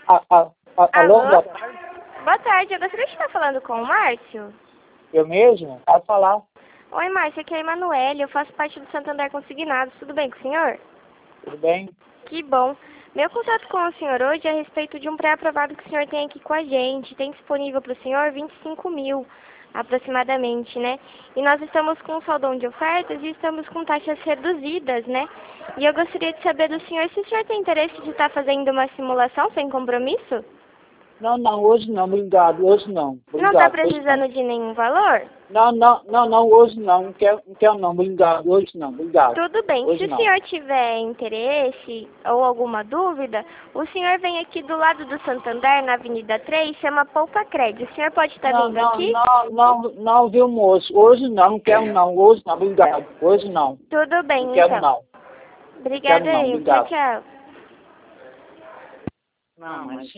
Alô? Alô? Boa tarde, eu gostaria de estar falando com o Márcio. Eu mesmo? Pode falar. Oi, Márcio, aqui é a Emanuele, eu faço parte do Santander Consignados. Tudo bem com o senhor? Tudo bem? Que bom. Meu contato com o senhor hoje é a respeito de um pré-aprovado que o senhor tem aqui com a gente. Tem disponível para o senhor 25 mil, aproximadamente, né? E nós estamos com um saldão de ofertas e estamos com taxas reduzidas, né? E eu gostaria de saber do senhor se o senhor tem interesse de estar fazendo uma simulação sem compromisso? Não, hoje não, obrigado, hoje não. Não está Obrigado, hoje não. precisando de nenhum valor? Não, hoje não quero não, obrigado, hoje não, obrigado. Tudo bem. Hoje Se o não. senhor tiver interesse ou alguma dúvida, o senhor vem aqui do lado do Santander, na Avenida 3, chama Poupa Crédito. O senhor pode estar vindo aqui? Não, viu, moço, hoje não quero não, hoje não, obrigado, hoje não. Tudo bem, Não quero então. não. Obrigada Quero não, aí. obrigado. Tchau, tchau. Não, mas